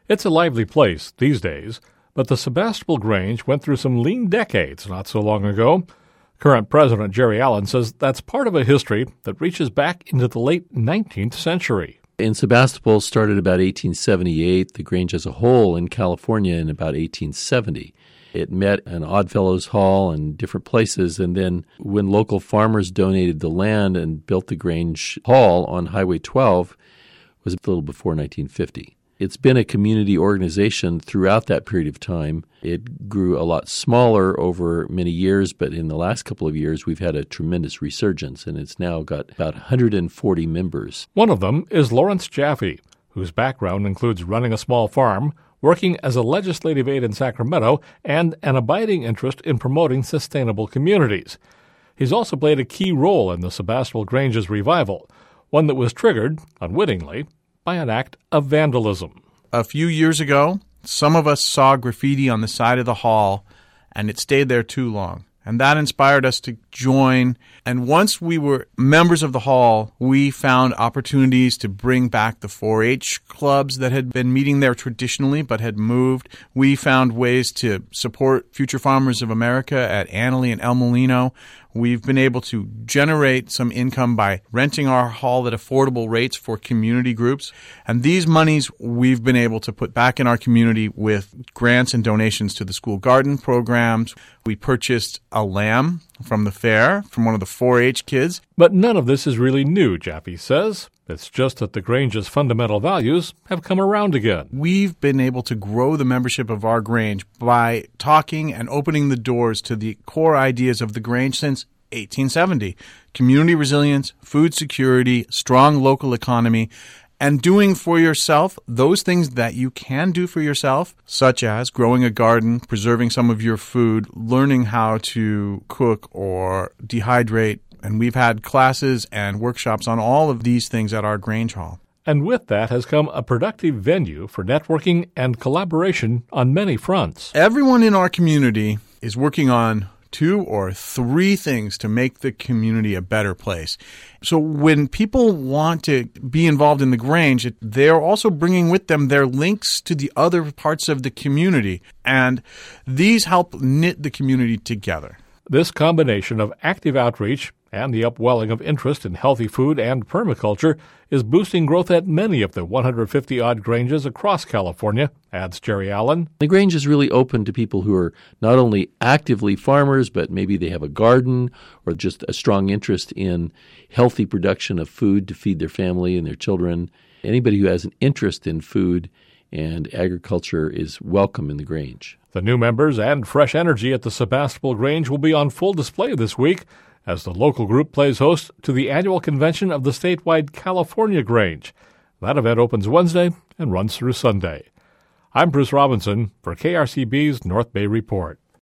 It's a lively place these days, but the Sebastopol Grange went through some lean decades not so long ago. Current President Jerry Allen says that's part of a history that reaches back into the late 19th century. In Sebastopol started about 1878, the Grange as a whole in California in about 1870. It met an Oddfellows Hall and different places, and then when local farmers donated the land and built the Grange Hall on Highway 12, it was a little before 1950. It's been a community organization throughout that period of time. It grew a lot smaller over many years, but in the last couple of years, we've had a tremendous resurgence, and it's now got about 140 members. One of them is Lawrence Jaffe, whose background includes running a small farm, working as a legislative aide in Sacramento, and an abiding interest in promoting sustainable communities. He's also played a key role in the Sebastopol Grange's revival, one that was triggered, unwittingly, by an act of vandalism. A few years ago, some of us saw graffiti on the side of the hall, and it stayed there too long. And that inspired us to join. And once we were members of the hall, we found opportunities to bring back the 4-H clubs that had been meeting there traditionally but had moved. We found ways to support Future Farmers of America at Annalee and El Molino. We've been able to generate some income by renting our hall at affordable rates for community groups. And these monies we've been able to put back in our community with grants and donations to the school garden programs. We purchased a lamb from the fair from one of the 4-H kids. But none of this is really new, Jaffe says. It's just that the Grange's fundamental values have come around again. We've been able to grow the membership of our Grange by talking and opening the doors to the core ideas of the Grange since 1870. Community resilience, food security, strong local economy, and doing for yourself those things that you can do for yourself, such as growing a garden, preserving some of your food, learning how to cook or dehydrate. And we've had classes and workshops on all of these things at our Grange Hall. And with that has come a productive venue for networking and collaboration on many fronts. Everyone in our community is working on 2 or 3 things to make the community a better place. So when people want to be involved in the Grange, they're also bringing with them their links to the other parts of the community. And these help knit the community together. This combination of active outreach and the upwelling of interest in healthy food and permaculture is boosting growth at many of the 150-odd Granges across California, adds Jerry Allen. The Grange is really open to people who are not only actively farmers, but maybe they have a garden or just a strong interest in healthy production of food to feed their family and their children. Anybody who has an interest in food and agriculture is welcome in the Grange. The new members and fresh energy at the Sebastopol Grange will be on full display this week as the local group plays host to the annual convention of the statewide California Grange. That event opens Wednesday and runs through Sunday. I'm Bruce Robinson for KRCB's North Bay Report.